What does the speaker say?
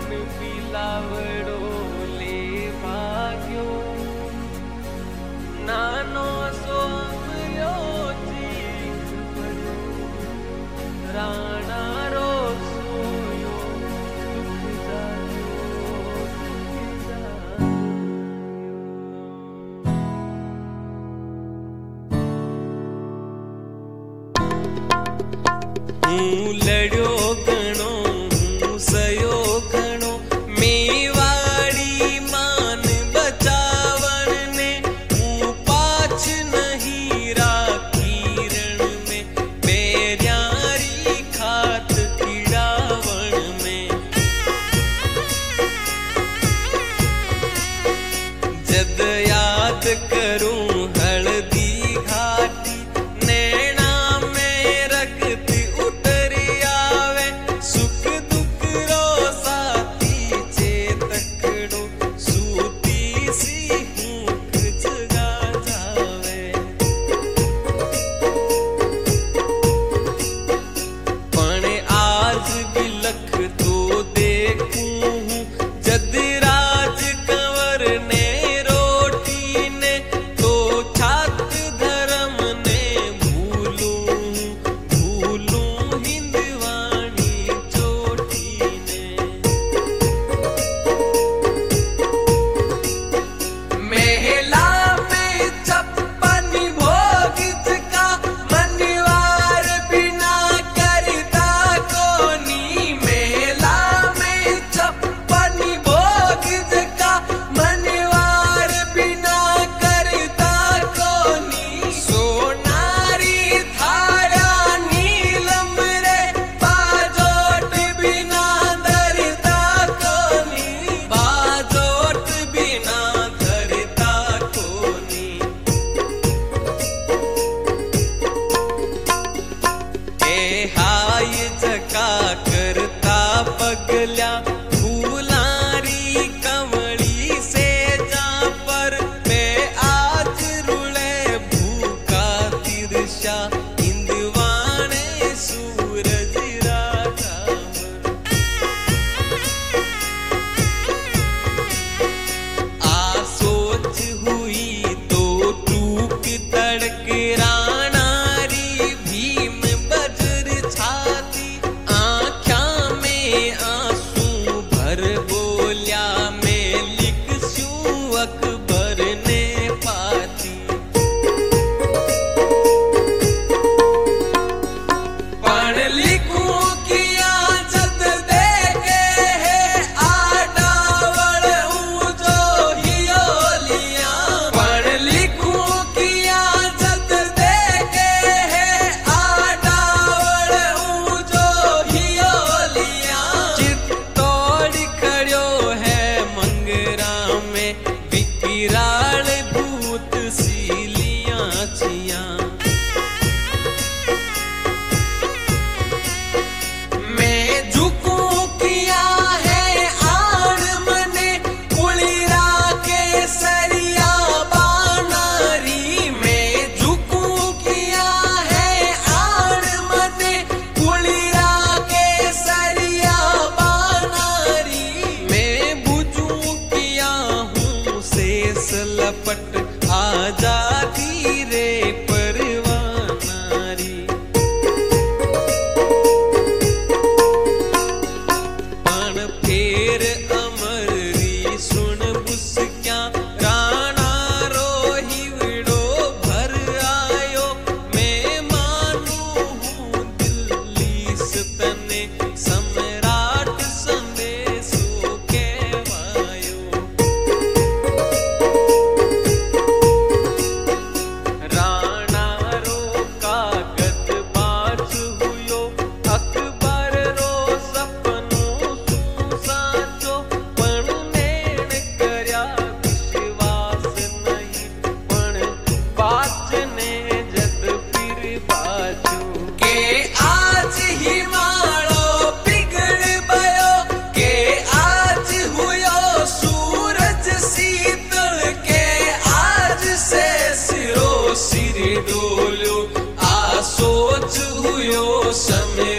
बिलावड़ो ले भाग्यो नानो सोमयो चीख पड़ो राणा रो सोयो दुख जायो हूँ लड़ो गणो हूँ सयो गणो मेवाड़ी मान बचावन ने हूँ पाछ नहीं राखी रण में बेरियारी खात किड़ावन में जद याद करूं हल्दी घाटी नैना में रखती उतर आवे सुख दुख रो साथी चेतकड़ो सूती सी हूँ जगा जावे पण आज भी लख तो देखूं हूँ जद राज कंवर ने रोटी ने तो छात धर्म ने भूलूं भूलूं हिंदवाणी चोटी ने मेला में छप्पन भोग का मनवार बिना करता कोनी मेला में छप्पन भोग का मनवार बिना करता कोनी सोनारी थारा नीलम रे बाजोट बिना धरता कोनी बाजोट बिना धरता कोनी ए हाय जका करता पगल्या फूलारी कमली से जा पर मैं आज रुले भूखा तिरछा इंदवाने सूरज राजा आ सोच हुई तो टूक तड़क रानारी भीम बज्र छाती आँख्या में आंसू भर बोल्या मैं लिखूं अकबर ने पाती पण लिखूं किया जद देखे है आडावड़ ऊंचो हियोलिया पण लिखूं किया जद देखे है आडावड़ ऊंचो हियोलिया चित्तौड़ खड़ो है मंगरा में विकिराल भूत सीलियां छिया मैं झुकूं किया है आड़ मने कुलिरा के सरिया बानारी मैं झुकूं किया है आड़ मने कुलिरा के सरिया बानारी मैं बुझूं किया हूँ शेष लपट आजादी रे परवानारी पण फेर अमरी सुन बुसक्या राणा रो हिवड़ो भर आयो मैं मानू हूँ दिल्ली सतने सम्राट संदेशो कहवायो राणा रो कागज बाज हुयो अकबर रो सपनो सू साचो पण नेण कर्या विश्वास नहीं पण वाचने जद फिर बाजू के आज हिमालो पिघल बयो के आज हुयो सूरज शीतल के आज से सिरो सिर डोलो आ सोच हुयो समय